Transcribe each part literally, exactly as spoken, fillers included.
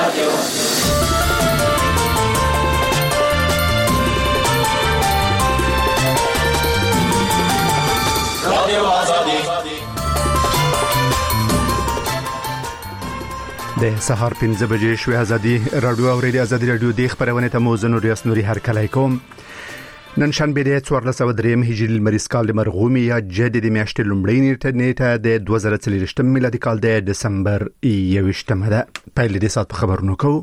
د سهار پنځه بجې شوې ازادي رادیو او ریډیو ازادي رادیو د خبرونه ته موزن ریاست نوري هر کله کوم نن شنبه د څوارلس سوه درې هجري لمریز کال د مرغومي یا جدي د میاشتې لومړۍ نیټه د دوه زره څلوېښت میلادي کال د دسمبر یوویشتمه ده. پیل دې سات په خبرونو کوو.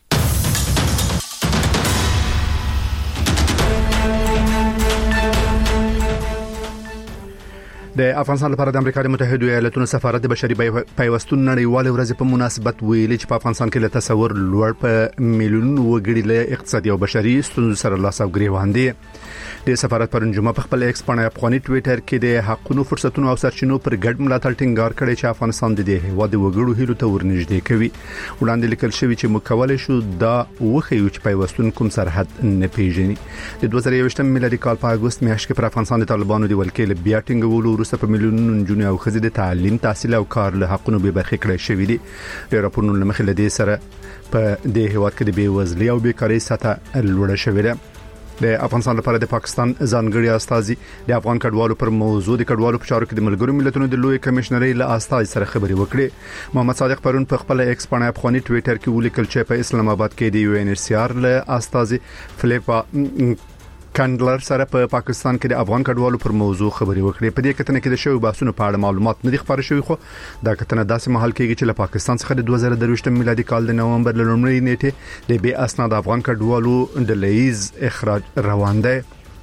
د افغانستان لپاره د امریکا د متحده ایالاتونو سفارت د بشري پیوستون نړیوال ورځ په مناسبت ویلي چې په افغانستان کې له تصور لوړ په میلیونونو وګړي له اقتصادي او بشري ستونزو سره لاس او ګریوان دي. د سفارت پرون جمعه په خپل ایکس باندې افغاني ټوئیټر کې د حقونو فرصتونو او سرچینو پر ګډ ملاتړ ټینګار کړی چې افغانستان د دې هیواد وګړو هیلو ته ورنږدې کوي. وړاندې لیکل شوی چې مکوله شو دا وخیو چې پیوستون کوم سرحد نه پیژني. د دوه زره یوویشتم میلادي کال په اگست میاشت کې پر افغانستان د طالبانو د ولکې له بیا ټینګولو وروسته په میلیونونو نجونې او ښځې د تعلیم، تحصیل او کار له حقونو به برخې کړې شوې دي. د راپورونو له مخې له دې سره په دې هیواد کې د بېوزلۍ او بیکارۍ سطح لوړه شوې ده. د افغانستان لپاره د پاکستان ځانګړي استازي د افغان کډوالو پر موضوع د کډوالو په چارو کې د ملګرو ملتونو د لوی کمشنرۍ له استازي سره خبرې وکړې. محمد صادق پرون په خپل ایکس باندې افغاني ټوئیټر کې ولیکل چې په اسلام آباد کې د یو ان ایچ سی آر له استازي فلیپا کانډلر سره په پا پاکستان کې د افغان کډوالو پر موضوع خبرې وکړې. په دې کتنه کې د شوی بحثونو په اړه معلومات نه دي خبرې شوی، خو دا کتنه داسې مهال کېږي چې له پاکستان څخه د دوه زره درویشتم میلادي کال د نومبر لومړۍ نیټه د بې اسناد افغان کډوالو د لیز اخراج روان دی.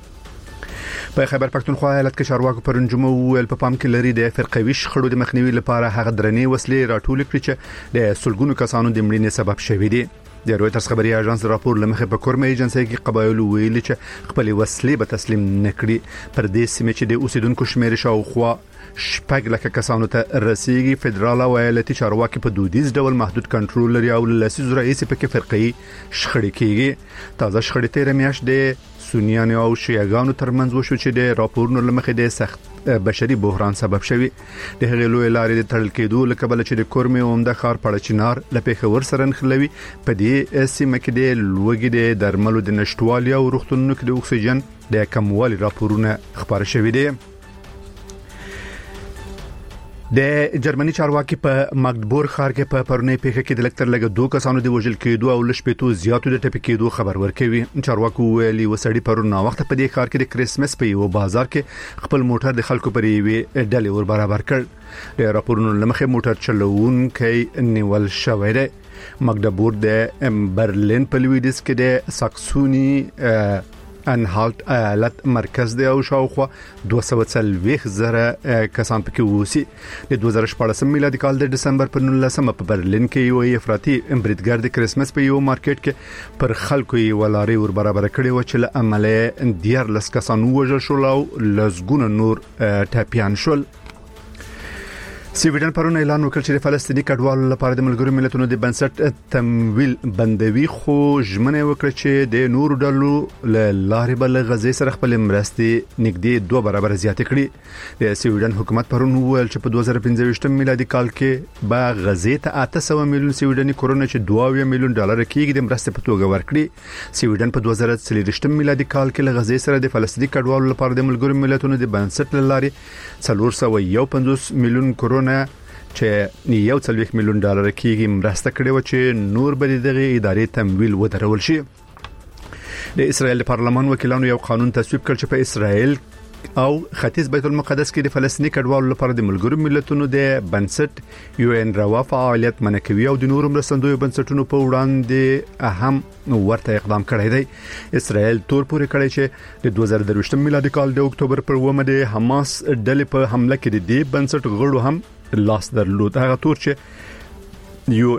په خیبر پښتونخوا ایالت کې چارواکو پرون جمعه ویل په پام کې لري د فرقوي شخړو د مخنیوي لپاره هغه درنې وسلې راټول کړي چې د سلګونو کسانو د مړینې سبب شوي دي. د رويټرز خبري اژانس راپور لمخه په کورمه ایجنسي کې قبایلو ویلي چې خپل وسلې به تسلیم نکړي. پر دې سیمه چې د اوسیدونکو شمیر شاوخوا شپږ لکه کسانو ته رسیدي. فدرال او ایالتي چارواکي په دودیز ډول محدود کنټرول لري او لسیز رئیس په کې فرقي شخړې کیږي. تازه شخړې تیر میاشت د سنیانو او شیعاګانو ترمنځ وشو چې د راپورونو لمخه د سخت بشري بحران سبب شوی. د هغې لوی لارې د تړل کېدو لکه بل چې د کورمه عمده ښار پړچینار لپاره ور سره نخلوي. په دې سیمه کې د لوګي د درملو د نشټوالي او روغتونونو کې د اکسیجن د کموالي راپورونه خبر شوي دي. د جرمني چارواکي په ماګدبورګ ښار کې په پرونی پیښه کې د لکتر لګ دوه کسانو د وژل کېدو او لشپېتو زیاتو د ټپي کېدو خبر ورکوي. چارواکي ویلي وسړي پرون نا وخت په دې ښار کې د کریسمس په یو بازار کې خپل موټر د خلکو پر یوې ډلې ور برابر کړ. د راپورونو لمخې موټر چلوونکی نیول شوی دی. ماګدبورګ د برلین په لویدیس کې د ساکسونی انهالت ایالت مرکز دی او شاوخوا دوه سوه څلوېښت زره کسان پکې اوسي. د دوه زره شپاړسم میلادي کال د دسمبر په نولسمه په برلین کې یو افراطي بریدګر د کریسمس په یو مارکیټ کې پر خلکو یې ولاري ور برابر کړي و چې له عمله دیارلس کسان وژل شول او لزګونه نور ټاپیان شول. سویډن پرون اعلان وکړ چې د فلسطیني کډوالو لپاره د ملګرو ملتونو د بنسټ تمویل بندوي، خو ژمنه وکړه چې د نورو ډلو له لارې بل غزې سره خپل مرستې نږدې دوه برابر زیات کړي. د سویډن حکومت پرون ویل چې په دوه زره پنځه ویشتم میلادي کال کې به غزې ته اته سوه میلیون سویډني کرونه چې دوه اویا میلیون ډالر کېږي د مرستې په توګه ورکړي. سویډن په دوه زره څلوېښتم میلادي کال کې له غزې سره د فلسطیني کډوالو لپاره د ملګرو ملتونو د بنسټ له لارې څلور سوه یو پنځوس میلیون کرونه چې یو څلوېښت میلیون ډالر کېږي مرسته کړې و چې نور به دغه ادارې تمویل ودرول شي. د اسرائیل پارلمان وکیلانو یو قانون تصویب کړ چې په اسرائیل او ختیځ بیت المقدس کې د فلسطیني کډوالو لپاره د ملګرو ملتونو د بنسټ یو ان روا فعالیت منکوي او د نورو مرستندوی بنسټونو په وړاندې اهم ورته اقدام کړی دی. اسرائیل تور پورې کړی چې د دوه زره درویشتم میلادي کال د اکتوبر پر اوومه د حماس ډلې په حمله کې د دې بنسټ غړو هم لاس درلود. هغه تور چې یو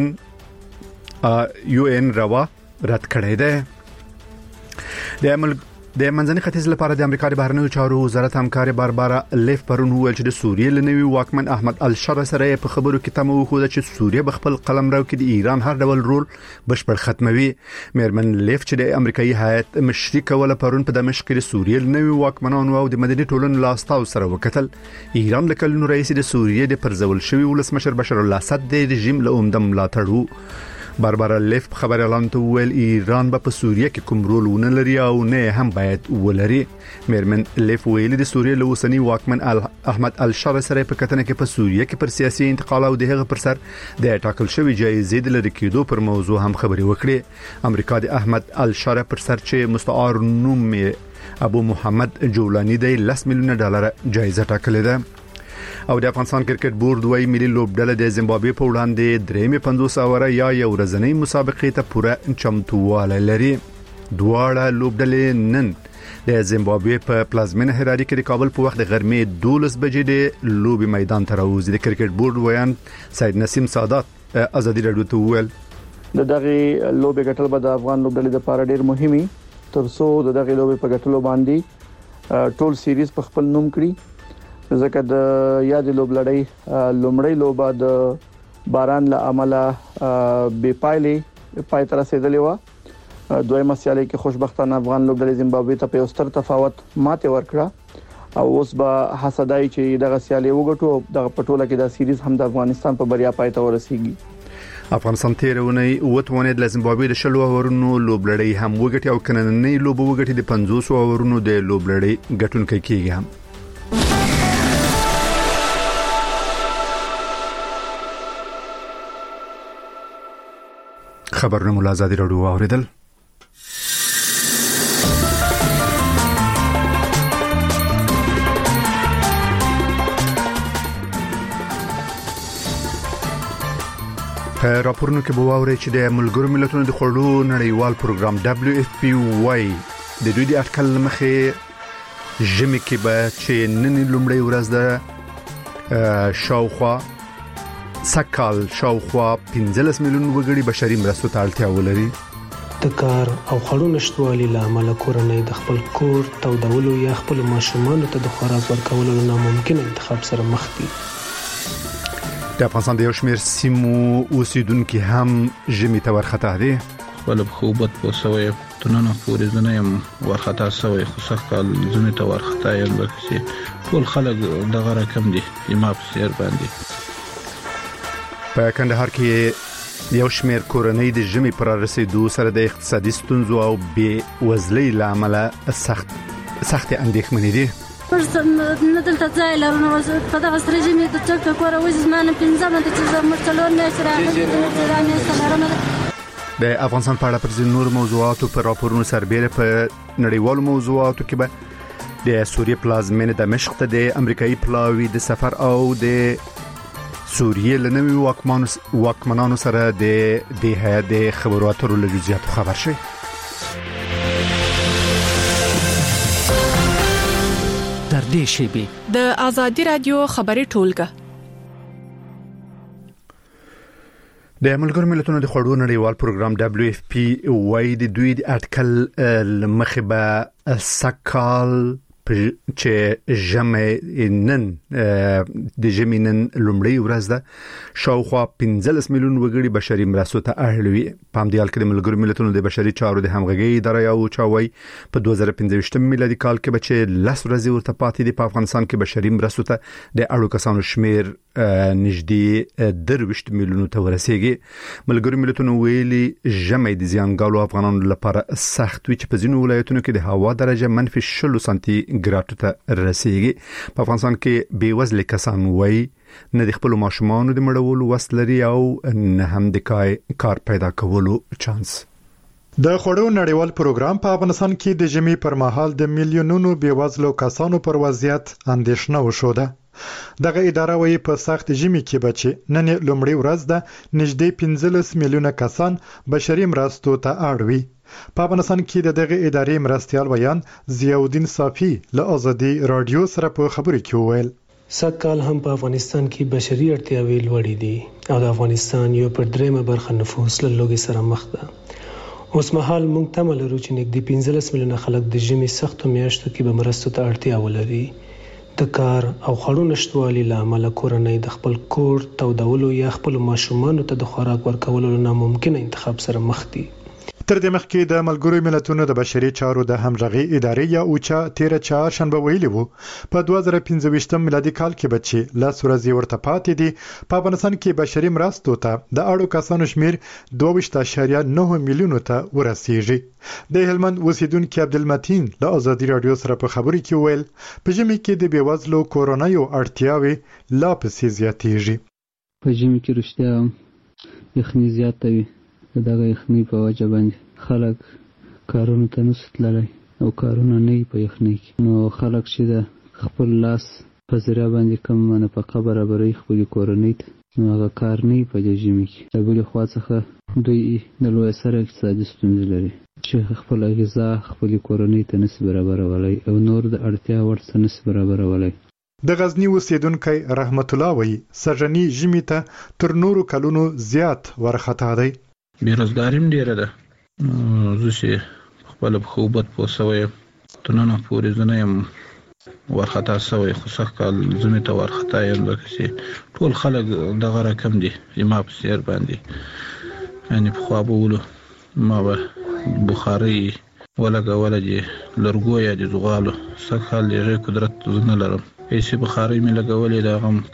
ان یو ان روا رد کړی دی. د عمل د منځني ختیځ لپاره د امریکا د بهرنیو چارو وزارت همکار باربارا لیف پرون ویل چې د سوریې لنوي واکمن احمد الشر سره په خبرو کې تمه وخوده چې سوریه بخپل قلمرو کې د ایران هر ډول رول بشپړ ختموي. میرمن لیف چې د امریکایي هیئت مشري کوله پرون په دمشق کې د سوریې لنوي واکمنانو او د مدني ټولنې لاستاو سره وکتل. ایران د کلونو رئیس د سوریې د پرځول شوی ولسمشر بشار الاسد د رژیم له عمده ملاتړ باربارا لیف خبر اعلان ته ویل ایران به په سوریه کې کوم رول ونه لري او نه هم باید ولري. میرمن لیف ویل د سوریه له اوسنی واکمن احمد الشارع سره په کتنه کې په سوریه کې پر سیاسي انتقال او د هغه پر سر د ټاکل شوی جایزې د لری کېدو پر موضوع هم خبري وکړي. امریکا د احمد الشارع پر سر چې مستعار نوم ابو محمد جولانی د لس میلیون ډالر جایزه ټاکلې ده. او د افغانستان کرکټ بورډ وايي ملي لوبډله د زیمبابوې په وړاندې درېمې پنځوس اوره یا یو ورځنۍ مسابقې ته پوره چمتووالی لري. دواړه لوبډلې نن د زیمبابوې په پلازمینه هراري کې د کابل په وخت د غرمې دولس بجې د لوبي میدان ته راوځي. د کرکټ بورډ ویان سید نسیم سادات ازادي رادیو ته وویل د دغه لوبي ګټل به د افغان لوبډلې لپاره ډیر مهمي ترڅو د دغه لوبي په ګټلو باندې ټول سیریز په خپل نوم کړي. ځکه د یاد لوبلړۍ لومړی لوبه د باران له امله بې پایلې پای تر رسیدلې و. دویمه سیالي کې خوشبختانه افغان لوبډلې زیمبابوې ته په یو ستر تفاوت ماته ورکړه او اوس به حسدای چې دغه سیالي وګټو دغه پټوله کې د سیریز هم د افغانستان په بریا پای ته ورسیږي. افغانستان تیرونی وټونه د زیمبابوې د شلو اورونو لوبلړۍ هم وګټي او کنننۍ لوب وګټي د پنځوس اورونو د لوبلړۍ ګټونکي کیږي هم. خبرونه مولا ازادي رادیو اوریدل. په راپورونو کې به واوري چې د ملګرو ملتونو د خړلو نړیوال پروګرام دبليو اف پی واي د دوی د اټکل مخې ژمي کې به چې نن لومړی ورځ ده شاوخوا سکال شاوخوا پنځلس میلیون وګړي بشري مرستو ته اړتیا ولري. د کار او خړو نشټوالي لامل کورنۍ د خپل کور تودولو یا خپل ماشومان ته د خوراک ورکولو ناممکن انتخاب سره مخ دي. د افغانستان د یو شمېر سیمو اوسیدونکو هم ژمي ته ورخطا دي. ولب خوبت په سوي تنونه پورې زنه يم ورخطا سوي خو سکال زنه ته ورخطا یم لکه ټول خلک دغه رقم دي ما په سیر باندې. په کندهار کې یو شمېر کورنۍ د ژمي پر رسیدو سره د اقتصادي ستونزو او بې وزلۍ لامل سخت سخت اندېښمنې دي. پرسم نه دلته ځای لرو په دغه سره ژمي د څوک کور وځي زمانه پنځمه د چې زموږ څلور میاشتې راغلي. د افغانستان په اړه پر ځینو نور موضوعاتو پر راپورونو سربېره په نړیوالو موضوعاتو کې به د سوریې پلازمینه دمشق ته د امریکایي پلاوی د سفر او د سوریه لنوي واکمنانو واکمنانو سره د د هيئت د خبرو اترو له جزئیاتو خبر شي. در دې شی د ازادي رادیو خبري ټولګه د ملګرو ملتونو د خړو نړیوال پروګرام دبليو اف پی وايي د دوی د اټکل مخبه سکال چې ژمي نن د ژمي نن لومړی ورځ ده شاوخوا پنځلس میلیون وګړي بشري مرستو ته اړ وي. په همدې حال کې د ملګرو ملتونو د بشري چارو د همغږي اداره یو چاوي په دوه زره پنځه میلادي کال کې بچي لس ورځې ورته پاتې دي. په افغانستان کې بشري مرستو ته د اړو کسانو شمیر نږدې درويشت میلیونو ته ورسیږي. ملګرو ملتونو ویلي ژمي د زیانګالو افغانانو لپاره سخت وي چې په ځینو ولایتونو کې د هوا درجه منفي شل سانتي ګراټ ته رسیږي. په افغانستان کې بیوزل کسان وایي نه د خپل ماشومان د مړولو وسلري او نه هم د کار پیدا کولو چانس. د خړو نړیوال پروګرام په افغانستان کې د ژمي پر مهال د میلیونونو بیوزلو کسانو پر وضعیت اندېښنه وشوده. دغه اداره وايي په سخت ژمي کې بچي نن لومړی ورځ ده نږدې پنځلس میلیونه کسان بشري مرستو ته اړ وي. په افغانستان کې د دغه ادارې مرستيال ویان ضیاءالدین صافی له ازادي رادیو سره په خبرو کې وویل سکهال هم په افغانستان کې بشري اړتیاوې لوړې دي او د افغانستان یو پر درېمه برخه نفوس له لوږې سره مخ ده. اوس مهال موږ تمه لرو چې نږدې پنځلس میلیونه خلک د ژمي سختو میاشتو کې به مرستو ته اړتیا ولري. د کار او خړو نشټوالي لامل کورنۍ د خپل کور تودولو یا خپل ماشومان ته د خوراک ورکولو ناممکن انتخاب سره مخ دي. تر دې مخکې د ملګرو ملتونو د بشري چارو د همغږي ادارې یا اوچا تیر چهارشنبه ویلي وو په دوه زره پنځه ویشتم میلادي کال کې بچي لاس ورځې ورته پاتې دي په افغانستان کې بشري مرستو ته د اړو کسانو شمیر دوه ویشت اعشاریه نه میلیون ته ورسیږي د هلمند اوسیدونکو عبدالمتین له ازادي رادیو سره په خبري کې ویل په ژمي کې د بیوزلو کورونایو اړتیاوې لا پسې زیاتېږي. په ژمي کې رښتیا یخني زیاته وي دغه یخني په وجه باندې خلک کارونو ته نشي تللی او کارونه نه په یخني کې نو خلک چې د خپل لاس په ذریعه باندې کوم نفقه برابري خپل کورنۍ ته نو هغه کار نه په ژمي کې د بلې خوا څخه دوی د لوی سره اقتصادي ستونزې لري چې خپل غذا خپل کورنۍ ته نشي برابرولای او نور د اړتیا وړ څه نشي برابرولای. د غزنی اوسیدونکو رحمت الله وایي سږنی ژمي ته تر نورو کلونو زیات ورختا دی. بیروزګاریم ډیره ده زه چې خپل په خوبت پوسوي تنه پورې زنه يم ورختا سوی خو سخت کال زمي ته ورختا یم لکه ټول خلک دغه رقم دي ما په سیر باندې یعنی په خو بولو ما به بخاري ولګه ولګي لرګو یا د زغالو سخت حال لري قدرت زنه لرم هیڅ بخاري مې لګولې دا غم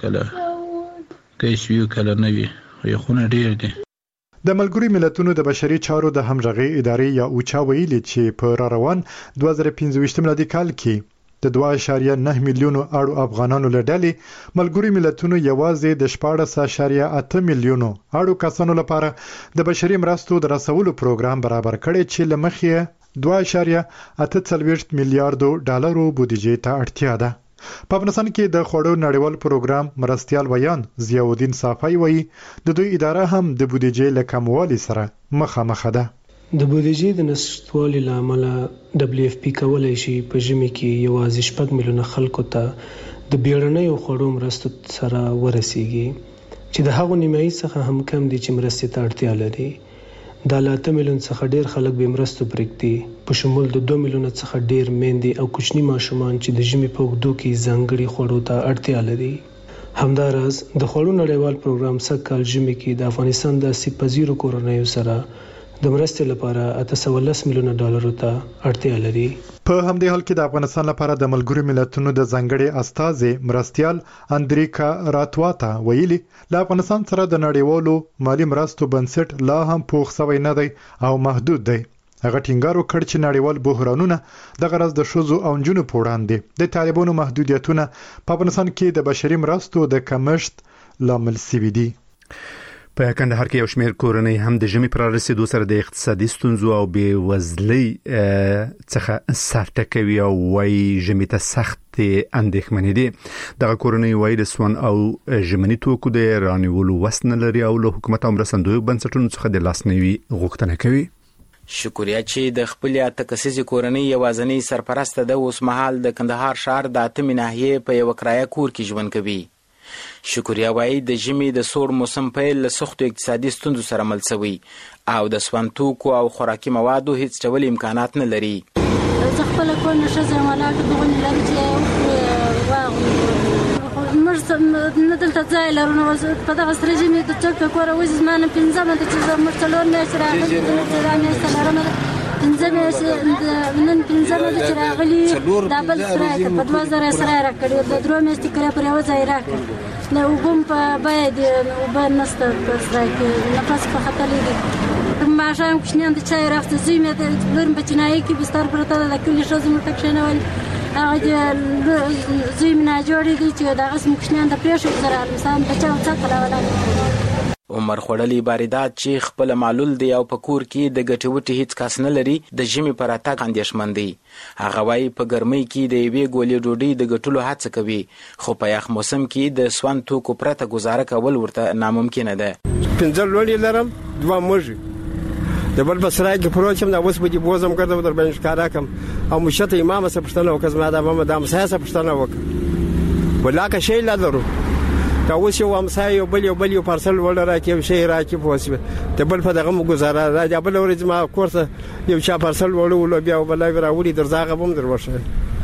کله کیس یو کله نه وي یو خونه ډیر دي. د ملګرو ملتونو د بشري چارو د همغږي ادارې یا اوچا ویلي چې په را روان دوه زره پنځه ویشتم میلادي کال کې د دوه اعشاریه نه میلیون اړو افغانانو لړلې ملګرو ملتونو یوازې د شپاړس اعشاریه اته میلیون اړو کسانو لپاره د بشري مرستو د رسولو پروګرام برابر کړي چې لمخې دوه اعشاریه اته څلوېښت میلیارډ ډالرو بودیجې ته اړتیا ده. په افغانستان کې د خوړو نړیوال پروګرام مرستيال ویان ضیاء الدین صافی وایي د دوی اداره هم د بودیجې له کموالي سره مخامخ ده. د بودیجې د نشټوالي لامل دبليو اف پی کولای شي په ژمي کې یوازې شپږ میلیونه خلکو ته د بیړنیو خوړو مرستو سره ورسیږي چې د هغو نیمایي څخه هم کم دي چې مرستې ته اړتیا لري. د لاته میلیون څخه ډیر خلک به مرستو پرېږدي په شمول د دوه میلیونه څخه ډیر میندې او کوچني ماشومان چې د ژمي په اوږدو کې ځانګړي خوړو ته اړتیا لري. همداراز د خوړو نړیوال پروګرام سږکال ژمي کې د افغانستان د سپزیرو کورنیو سره د مرستې لپاره اته سوه لس میلیونه ډالرو ته اړتیا لري. په همدې حال کې د افغانستان لپاره د ملګرو ملتونو د ځانګړي استازي مرستيال اندریکا راتواتا ویلي له افغانستان سره د نړیوالو مالی مرستو بنسټ لا هم پوښ سوی نه دی او محدود دی. هغه ټینګار وکړ چې نړیوال بحرانونه د غرض د شوزو او جنونو په وړاندې د طالبانو محدودیتونه په افغانستان کې د بشري مرستو د کمښت لامل شوي دي. په کندهار کې یو شمېر کورنۍ هم د ژمي پر رسیدو سره د اقتصادي ستونزو او بېوزلۍ څخه سر ټکوي او وايي ژمي ته سخت اندېښمنې دي. دغه کورنۍ وايي د سون او ژمني توکو د رانیولو وس نه لري او له حکومت او مرستندویو بنسټونو څخه د لاسنیوي غوښتنه کوي. شکریا چې د خپل اتکسیزي کورنۍ یوازنی سرپرسته د اوس مهال د کندهار ښار د اتمې ناحیې په یو کرایه کور کې ژوند کوي. شکریا وايي د ژمي د سوړ موسم پیل له سختو اقتصادي ستونزو سره مل شوی او د سون توکو او خوراکي موادو هیڅ ډول امکانات نه لري. زه خپل کور نشه زم ولاړ دغه لري چې واو مرسم نه دلته ځای لرو په دغه سره ژمي د څوک کور وځي زمانه پنځه مته چې زه مرتلور نه شراغلي د رامي سره پنځه مې نن پنځه مې چې راغلي دا بل سره په دوه زره سره راکړي د درو مې ستکره پر یو ځای راکړي نو وبم په باید وبن نست په سره کې نفس په خطر لري ما شام کښنان د چای رافته زوی مې د لرم په چنای کې بستر پرته د کلی شوز مرتک شنول هغه زوی مې نه جوړې دي چې دا اسم کښنان د پریښو سره انسان بچاو څخه ولاله. عمر خړلی باریدات چې خپل معلول دی او په کور کې د ګټوټي هیڅ کس نه لري د ژمي پر اتاق اندیشمن دی. هغه وايي په ګرمۍ کې د یوې ګولې ډوډۍ د ګټلو هڅه کوي خو په یخ موسم کې د سون توکو پرته گزاره کول ورته ناممکن ده. پنځه لولې لرم دوه موږ د بل بسرای کې پروچم دا اوس به دې بوزم کړم در باندې ښکارا کوم او مشته امام سره پښتنه وکړم ما دا ماما د امسایه پښتنه وکړ ولاکه شی لا درو دا اوس یو امسایه یو بل یو بل یو پارسل ولر راکې شی راکې پوسبه ته بل په دغه مو گزاره را دا بل ورځ ما کورته یو چا پارسل ولول بیا بل راوړي درځاغه بم دروشه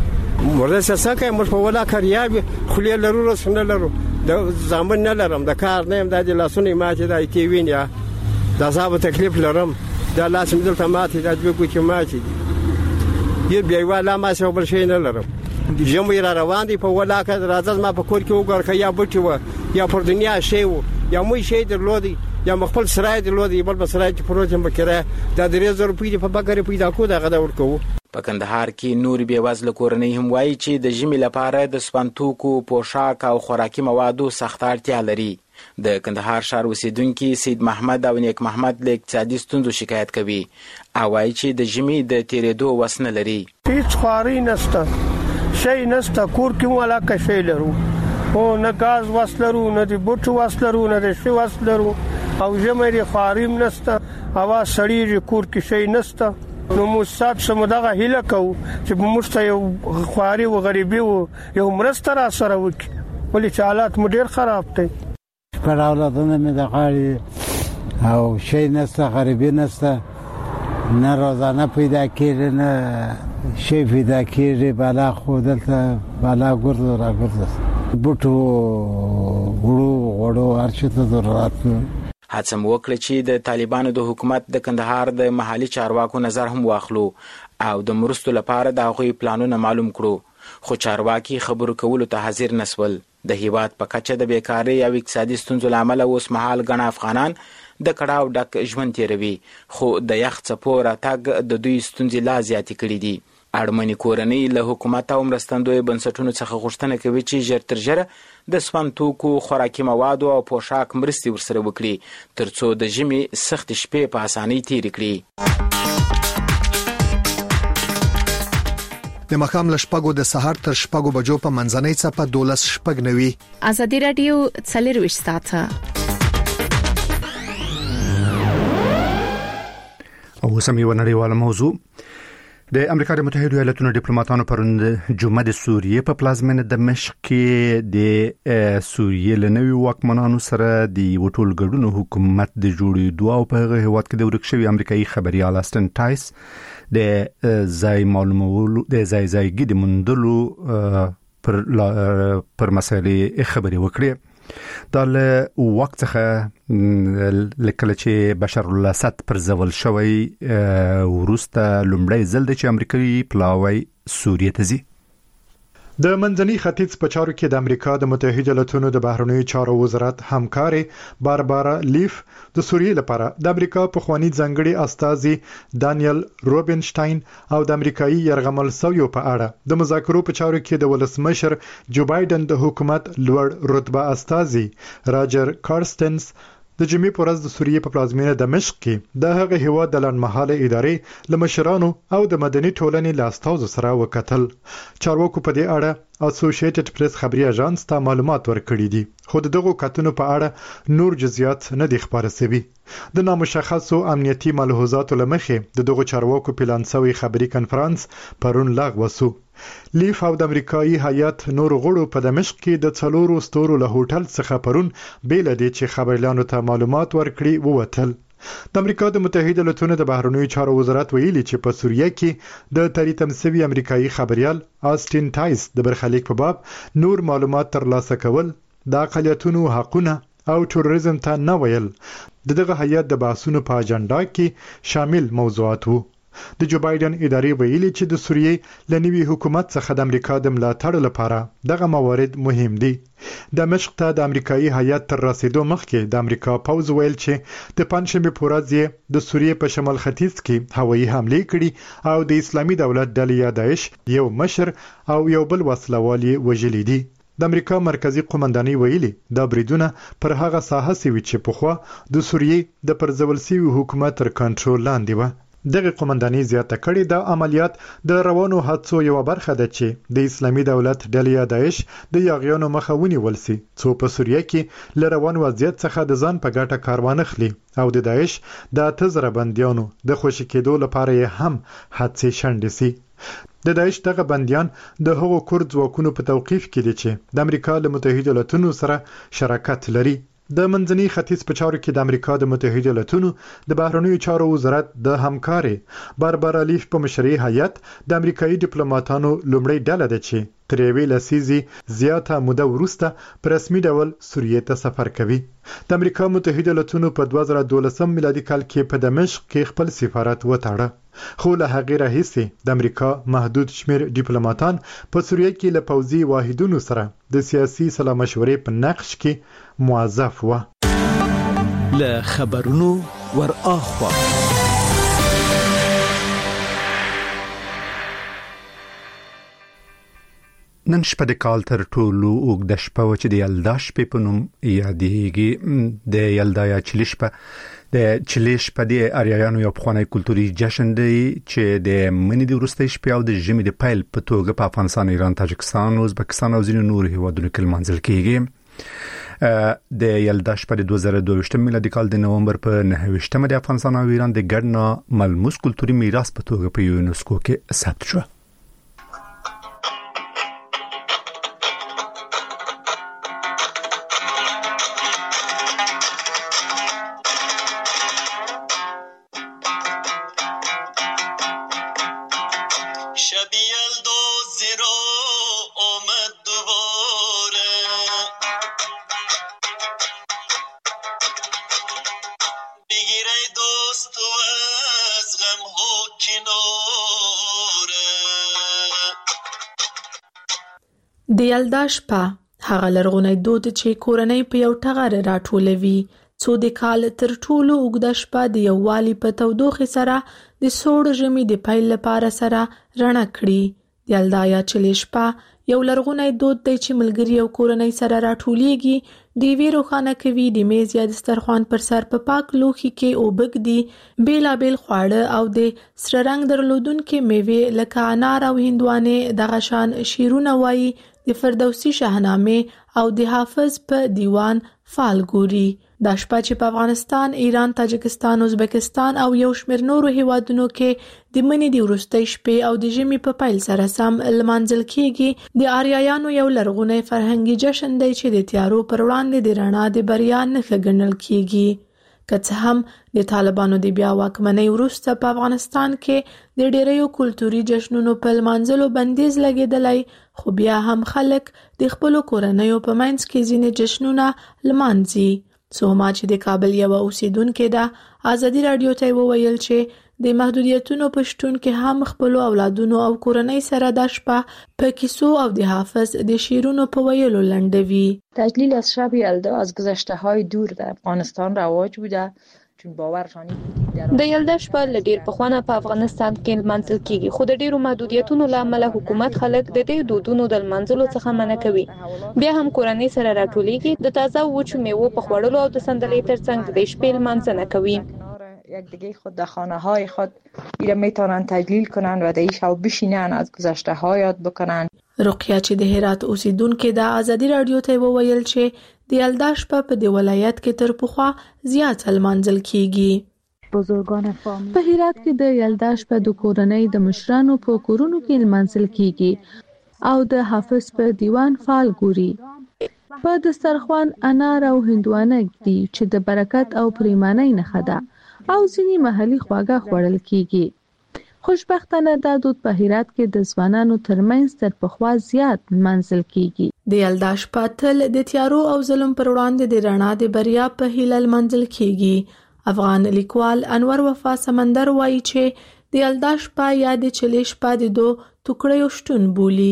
ورته سکه مر په ولا کاریاب خلیه لرو رسنه لرو د زامن نه لرم د کار نه د لاسونه ما چې د تی وین یا د صاحب تکلیف لرم دا لاس مې دلته ماتې دا دوه ګوتې ماتې دي ډېر بیا یوه لا ما سره بل شی نه لرم ژمی را روان دی په ولاکه راځه زما په کور کې وګوره که یا بوټي وه یا پر دنیا شی و یا موی شی درلودی یا خپل سرای درلودی بل به سرای چې پروت یم په کرایه دا درې زره روپۍ دي په بګرې پیدا کړو د هغه دا ورکوو. په کندهار کې نور بېوزله کورنۍ هم وایي چې د ژمي لپاره د سپنتوکو، پوشاک او خوراکي موادو سخته اړتیا لري. د کندهار ښار اوسیدونکي سید محمد او نیک محمد له اقتصادي ستونزو شکایت کوي او وایي چې د ژمي د تېرېدو وس نه لري. هیڅ خواري نشته، شی نشته، کور کې مو علاقه شی لرو او نه ګاز وس لرو، نه د بوټو وس لرو، نه د شی وس لرو او ژمی د خواریم نشته، هوا سړیږي، کور کې شی نشته. نو موږ سات سم دغه هیله کوو چې موږ ته یو خواري او غریبي او یو مرسته را سره وکړي، ولې چې حالات مو ډېر خراب دي. پر اولادونه مې د غاړې او شی نشته، غریبي نشته، نه روزانه پیدا کېږي نه شی پیدا کېږي. بالا خو دلته بالا ګرځو را ګرځو بوټو غړو غړو هر څه ته ضرورت. هڅه مو وکړه چې د طالبانو د حکومت د کندهار د محلي چارواکو نظر هم واخلو او د مرستو لپاره د هغوی پلانونه معلوم کړو، خو چارواکي خبرو کولو ته حاضر نسول. د هیواد په کچه د بیکارۍ او اقتصادي ستونزو له امله اوس مهال ګڼه افغانان د کړاو ډک ژوند تیروي، خو د یخ څپو راتګ د دوی ستونزې لا زیاتې کړي دي. اړمنې کورنۍ له حکومت او مرستندویه بنسټونو څخه غوښتنه کوي چې ژر تر ژره د سپن توکو، خوراکي موادو او پوشاک مرستې ورسره وکړي ترڅو د ژمي سختې شپې په اسانۍ تېرې کړي. د ماښام له شپږو د سهار تر شپږو بجو په منځنۍ څپه دولس شپږ نوي. ازادي راډیو څلرویشت ساعته او سمي ونړیواله موضوع. د امریکا د متحده ایالاتونو ډیپلوماټانو پرون جمعه د سوریې په پلازمینه دمشق کې د سوریې له نوي واکمنانو سره د وټول ګډونو حکومت د جوړېدو او په هغه هیواد کې د ورک شوي امریکایي خبريال آستن ټایس د ځای معلومولو د ځای ځایګي د مندلو پر پر مسایلې خبرې وکړې. دا له وخت څخه لکه چې بشار الاسد پر ځول شوی ورسته لومړی ځل د امریکایي پلاوی سوریې ته ځي. د منځني ختیځ په چارو کې د امریکا د متحده ایالاتونو د بهرنیو چارو وزارت همکاري باربارا لیف د سوریې لپاره د امریکا په خواني ځنګړي استاذي دانیل روبینشتاین او د امریکایي يرغمل سویو په اړه د مذاکرو په چارو کې د ولسمشر جو بایدن د حکومت لوړ رتبه استاذي راجر کارستنس د جمعې په ورځ د سوریې په پلازمینه دمشق کې د هغه هیواد د لنډمهاله ادارې له مشرانو او د مدني ټولنې له استازو سره وکتل. چارواکو په دې اړه اسوسییټډ پریس خبري اژانس ته معلومات ورکړي دي، خو دغه کتنو په اړه نور جزئیات نه دي خبره شوي. د نامشخصو امنیتي ملحوظاتو لمخې د دغه چارواکو پلان شوی خبري کنفرانس پرون لغوه شو. لیف او د امریکایي هیات نور غړو په دمشق کې د څلورو ستورو له هوټل څخه پرون بیل دي چې خبريالانو ته معلومات ورکړي ووتل. د امریکا د متحده ایالاتونو د بهرنیو چارو وزارت ویلي چې په سوریه کې د تریتم سوي امریکایي خبريال آستن ټایس د برخلیک په باب نور معلومات ترلاسه کول، د اقلیتونو حقوقونه او تروریزم ته نه ویل د دغه هیات د بحثونو په اجنډا کې شامل موضوعات وو. د جو بایدن ادارې ویلي چې د سوریې لنوي حکومت څخه د امریکا د ملاتړ لپاره دغه موارد مهم دي. د مشق ته د امریکایي هیات تر رسیدو مخکې د امریکا پوز ویل چې د پنځمې په ورځ د سوریې په شمال ختیځ کې هوایي حمله کړې او د اسلامي دولت ډلې یا داعش یو مشر او یو بل وسلوال وژلي دي. د امریکا مرکزی قومندانۍ ویلي دا بریدونه پر هغه ساحه سوي چې په خوا د سوریې د پرځول سوي حکومت تر کنټرول لاندې و. دغه قومندانۍ زیاته کړې دا عملیات د روانو حادثو یو برخه ده چې د اسلامي دولت ډلې یا داعش د یاغیانو مخه ونیول سي څو په سوریه کې ل روان وضعیت څخه د ځان په ګټه کاروان اخلي او د داعش د تزره بنديانو د خوشی کېدو لپاره هم حادثې شنډې سي. د داعش دغه بنديان د هغو کورد ځواکونو په توقيف کې دي چې د امریکا له متحده ایالاتونو سره شراکت لري. د منځني ختیځ په چارو کې د امریکا د متحده ایالاتونو د بهرنیو چارو وزارت د همکاري باربارا لیف په مشرۍ هیات د امریکایي ډیپلوماټانو لومړی ډله ده چې تر یوې لسیزې زیاته موده وروسته په رسمي ډول سوریې ته سفر کوي. د امریکا متحده ایالاتونو په دوه زره دولسم میلادي کال کې په دمشق کې خپل سفارت وتاړه، خو له هغې راهیسې د امریکا محدود شمیر ډیپلوماټان په سوریه کې له پوځي واحدونو سره د سیاسي سلا مشورې په نقش کې موظف و. له خبرونو ور اخوا نن شپه د کال تر ټولو اوږده شپه وه چې د یلدا شپې په نوم یادېږي. د یلدا یا چلې شپه د چلې شپه د آریایانو یو پخوانی کلتوري جشن دی چې د مني د وروستۍ شپې او د ژمي د پیل په توګه په افغانستان، ایران، تاجکستان، ازبکستان او ځینو نورو هیوادونو کې لمانځل کېږي. د یلدا شپه د دوه زره دوه ویشتم میلادي کال د نومبر په نهه ویشتمه د افغانستان او ایران د ګډ ناملموس کلتوري میراث په توګه په یونسکو کې ثبت شو. د یلدا شپه هغه لرغونی دود چې کورنۍ په یو ټغر راټولوي، څو د کال تر ټولو اوږده شپه د یووالي په تودوخې سره د سوړ ژمي د پیل لپاره سره رڼا کړي. د یلدا یا چلې شپه یو لرغونی دود دی چې ملګري او کورنۍ سره راټولیږي، د یوې روښانه کوي د میز یا دسترخوان پر سر په پاک لوښي کې اوبه ږدي، بیلابیل خواړه او د سره رنګ درلودونکي میوې لکه انار او هندوانې دغه شان شیرونه وایي، د فردوسی شاهنامه او د حافظ په دیوان فال ګوري. دا شپه چې په افغانستان، ایران، تاجکستان، ازبکستان او یو شمېر نورو هیوادونو کې د مني د وروستۍ شپې او د ژمي په پیل سره سم لمانځل کېږي، د آریایانو یو لرغونی فرهنګي جشن دی چې د تیارو پر وړاندې د رڼا د بریا نښه ګڼل کېږي. که څه هم د طالبانو د بیا واکمنۍ وروسته په افغانستان کې د ډیریو کلتوري جشنونو په لمانځلو بندیز لګېدلی، خو بیا هم خلک د خپلو کورنیو په منځ کې ځینې جشنونه لمانځي. سوما چې د کابل یوه اوسیدونکې ده، ازادي راډیو ته وویل چې د محدودیتونو په شتون کې هم خپلو اولادونو او کورنۍ سره دا شپه په کیسو او د حافظ د شعرونو په ویلو لنډوي. تجلیل از شب یلدا از گذشته های دور در افغانستان رواج بوده، چون باورشانی د یلدا شپه له ډیر پخوانه په افغانستان کې لمانځل کیږي، خو د ډیرو محدودیتونو له امله حکومت خلک د دې دودونو د لمانځلو څخه منع کوي. بیا هم کورنۍ سره راټولیږي، د تازه وچو میوو په خوړلو او د صندلۍ ترڅنګ د شپې لمانځنه کوي. یک دیگه خود در خانه های خود ایره میتونن تجلیل کنن و در شب بشینن از گذشته ها یاد بکنن. رقیه چې د هرات اوسیدونکې د ازادي راډیو ته وویل چې د یلدا شپه په دې ولایت کې تر پخوا زیات لمانځل کیږي. بزرگان فامیل په هرات کې د یلدا شپه د کورنۍ د مشرانو په کورونو کې لمانځل کیږي او د حافظ په دیوان فال ګوري. په دسترخوان انار او هندوانه دي چې د برکت او پریمانۍ نښه ده او ځینې محلي خواږه خوړل کیږي. خوشبختانه دا دود په هرات کې د ځوانانو ترمنځ تر پخوا زیات لمانځل کیږي. د یلدا شپه تل د تیارو او ظلم پر وړاندې د رڼا د بریا په هیله لمانځل کیږي. افغان لیکوال انور وفا سمندر وایي چې د یلدا شپه یا د چلې شپه د دوه ټوکړیو شتون بولي.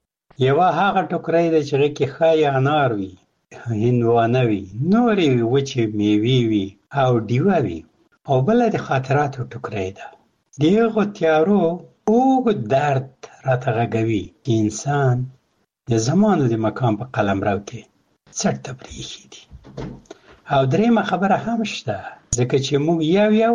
یوه هغه ټوکری دی چې هغې کې ښایي انار وي، هندوانه وي، نورې وچې میوې وي او ډیوه وي، او بله د خاطراتو ټوکری ده. د هغو تیارو اوږد درد راته غږوي چې انسان د زمانو د مکان په قلمرو کې څټ ته پرېښي دي. او درېیمه خبره هم شته، ځکه چې موږ یو یو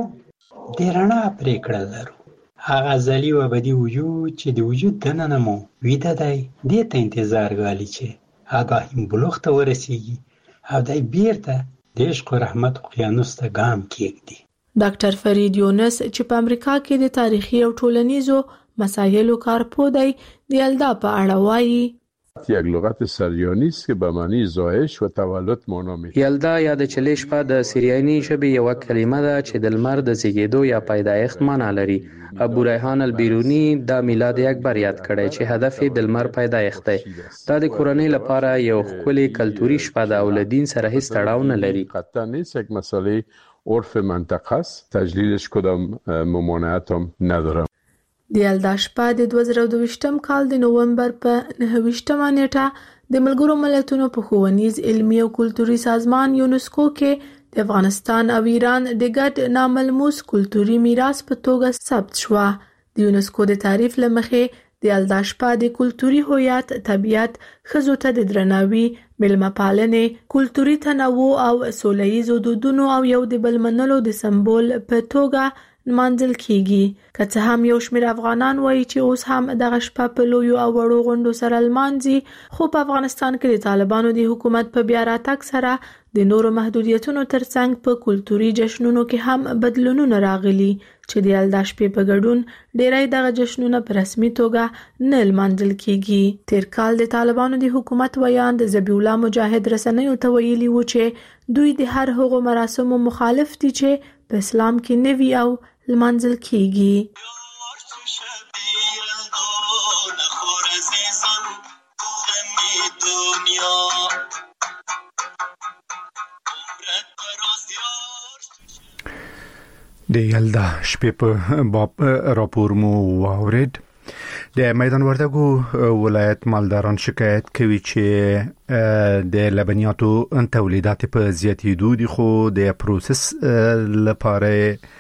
د رڼا پرېکړه لرو. هغه ازلي و ابدي وجود چې د وجود دننه مو ویده دی، دې ته انتظار ګالي چې آګاهي بلوغ ته ورسیږي او دی بیرته د عشق و رحمت اقیانوس ته ګام کېږدي. ډاکټر فرید یونس چې په امریکا کې د تاریخي او ټولنیزو مسایلو کارپوه دی، د یلدا په اړه وایي: یک لغت سریانی است که به معنی زایش و تولد معنا میده. یلدا یا د چلی شپه د سریانی ژبې یو کلمه ده چې د لمر د زیږیدو یا پیدایښت معنا لري. ابو ریحان البیرونی د میلاد اکبر یاد کړی چې هدف یې د لمر پیدایښت دی. دا د کورنۍ لپاره یو ښکلی کلتوري شپه ده او له دین سره هیڅ تړاو نه لري. قطعا نیست، یک مسئله عرف منطقه است. تجلیلش کدام ممانعت هم نداره. د یلدا شپه د دوه زره دوه کال د نومبر په نهه ویشتمه نیټه د ملګرو ملتونو په ښوونیز علمي او کلتوري سازمان یونسکو کې د افغانستان او ایران د ګډ ناملموس کلتوري میراث په توګه ثبت شوه. د یونسکو د تعریف له مخې د یلدا شپه د کلتوري هویت، طبیعت، ښځو ته د درناوي، میلمه پالنې، کلتوري تنوع او سوله ییزو دودونو او یو د بل منلو د سمبول په توګه نمانځل کیږي. که څه هم یو شمېر افغانان وایي چې اوس هم دغه شپه په لویو او وړو غونډو سره لمانځي، خو په افغانستان کې د طالبانو د حکومت په بیا راتګ سره د نورو محدودیتونو ترڅنګ په کلتوري جشنونو کې هم بدلونونه راغلي چې د یلدا شپې په ګډون ډیری دغه جشنونه په رسمي توګه نه لمانځل کیږي. تیر کال د طالبانو د حکومت ویاند ذبیح الله مجاهد رسنیو ته ویلي و چې دوی د هر هغو مراسمو مخالف دي چې په اسلام کې نوي او لمانځل کیږي. د یلدا شپې په باب راپور مو واورید. د میدان وردګو ولایت مالداران شکایت کوي چې د لبنیاتو تولیدات په زیاتېدو دي، خو د پروسس لپاره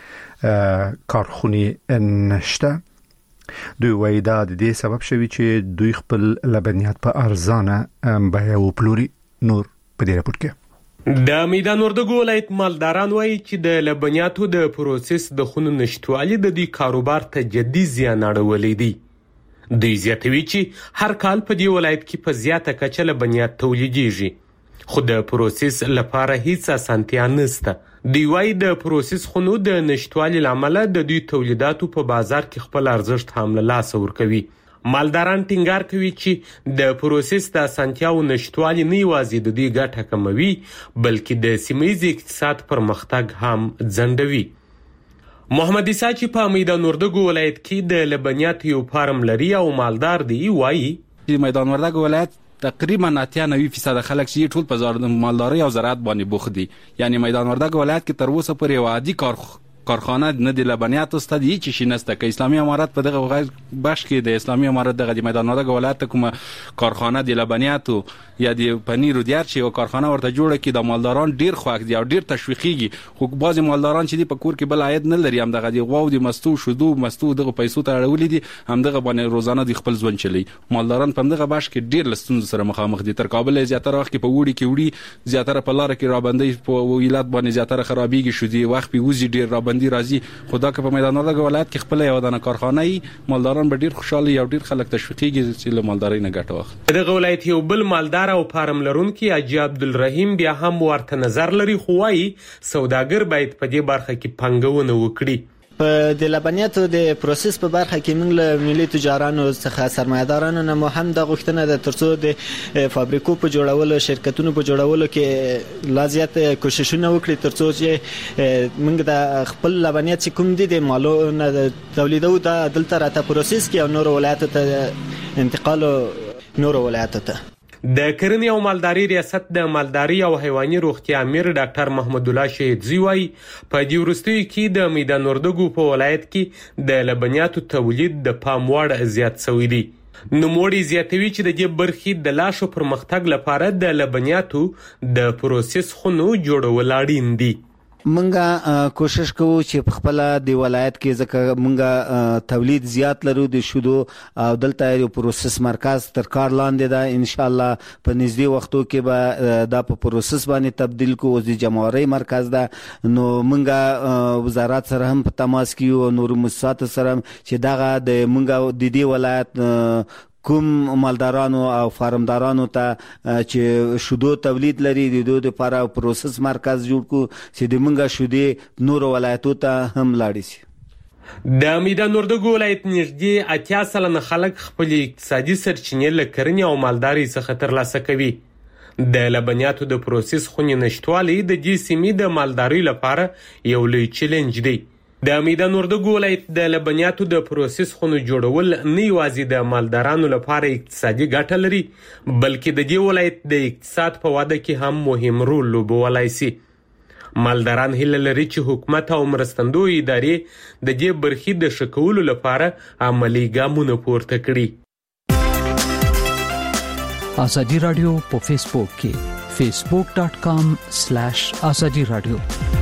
کارخونه نشته. دوی وایي دا د دې سبب شوی چې دوی خپل لبنیات په ارزانه بیه وپلوري. نور په دې راپور کې د میدان وردګو ولایت مالداران وایي چې د لبنیاتو د پروسس د خونو نشټوالي د دوی کاروبار ته جدي زیان اړولی دی. دوی زیاتوي چې هر کال په دې ولایت کې په زیاته کچه لبنیات تولیدېږي، خو د پروسس لپاره هیڅ اسانتیا نشته. دوی وایي د پروسس خونو د نشټوالي له امله د دوی تولیداتو په بازار کې خپل ارزښت هم له لاسه ورکوي. مالداران ټینګار کوي چې د پروسس د اسانتیاو نشټوالي نه یوازې د دوی ګټه کموي بلکې د سیمه‌ییز اقتصاد پرمختګ هم ځنډوي. محمد عیسی چې په میدان وردګو ولایت کې د لبنیاتو یو فارم لري او مالدار دی، وایي میدان وردګو ولایت تقریبا اتیا نوي فیصد خلک چې ټول په مالدارۍ او زراعت باندې بوخت دي. یعنی میدان وردګو ولایت کې تر اوسه پورې یو عادي کار کارخانه نه د لبنیاتو ست دي چې شي نسته. که اسلامي امارات په دغه بخش کې د اسلامي امارات دغه د میدان وردګو ولایت کومه کارخانه د لبنیاتو یا د پنیر او دیار چې یو کارخانه ورته جوړه کړي، د مالداران ډیر خوښ دي او ډیر تشویقيږي. خو بعضی مالداران چې په کور کې بل عاید نه لري، هم دغه د غواو د مستو شودو مستو دغه پیسو ته اړولې دي، هم دغه باندې روزانه د خپل ژوند چلی. مالداران په دغه بخش کې ډیر لستون سره مخامخ دي. تر کابل زیاتره وخت په وړي کې وړي، زیاتره په لار کې رابندې په ویلات باندې زیاتره خرابېږي شو دي، وخت په وزي ډیر رابندې راځي. خدا که په میدان وردګو ولایت کې خپل یو دانه کارخانه ای، مالداران به ډیر خوشاله یو ډیر خلک تشویقيږي چې له مالدارۍ نه ګټه واخلي. دغه ولایت یو بل مالدار او فارم لرونکي حاجي عبدالرحیم بیا هم ورته نظر لري، خو وايي سوداګر باید په دې برخه کې پانګونه وکړي. په د لبنیاتو د پروسس په برخه کې موږ له ملي تجارانو څخه سرمایه‌دارانو نه مو هم د غوښتنه د ترڅو د فابریکو په جوړولو، شرکتونو په جوړولو کې لا زیات کوششونه وکړي ترڅو چې موږ د خپل لبنیات چې کوم دي د مالو نه تولیدو د دلته راته پروسس کې او نور ولایتو ته انتقال نور ولایتو ته. د کرنې او مالداري ریاست د مالداري او حیواني روغتیا امیر ډاکټر محمد الله شهیدزی وایي په دې وروستیو کې د میدان وردګو په ولایت کې د لبنیاتو تولید د پام وړ زیات شوی دی. نوموړي زیاتوي چې د دې برخې د لا ښه پرمختګ لپاره د لبنیاتو د پروسس خونو جوړول اړین دي. منګه کوشش کوو چې په خپل د ولایت کې ځکه منګه تولید زیات لرو د شودو او دلته یو پروسس مرکز تر کار لاندې ده. ان شاء الله په نږدې وختو کې به دا په پروسس باندې تبدیل کوو. د جمهوریت مرکز ده، نو منګه وزارت سره هم په تماس کې او نور مؤسسات سره چې دغه د منګه د دې ولایت کوم مالدارانو او فارمدارانو ته چې شودو تولید لري د دوی لپاره پروسس مرکز جوړ کو چې د منګه شودې نور ولایتو ته هم لاړ شي. د میدان وردګو ولایت نږدې اتیا سلنه خلک خپل اقتصادي سرچینې له کرنې او مالدارۍ څخه ترلاسه کوي. د لبنیاتو د پروسس خونې نشتوالی د دې سیمې د مالدارۍ لپاره یو لوی چیلنج دی. د میدان وردګو ولایت د لبنیاتو د پروسس خونو جوړول نه یوازې د مالدارانو لپاره اقتصادي ګټه لري، بلکې د دې ولایت د اقتصاد په وده کې هم مهم رول لوبولی سي. مالداران هیله لري چې حکومت او مرستندوی ادارې د دې برخې د ښه کولو لپاره عملي ګامونه پورته کړي. ازادي رادیو په فیسبوک کې facebook.com/azadi radio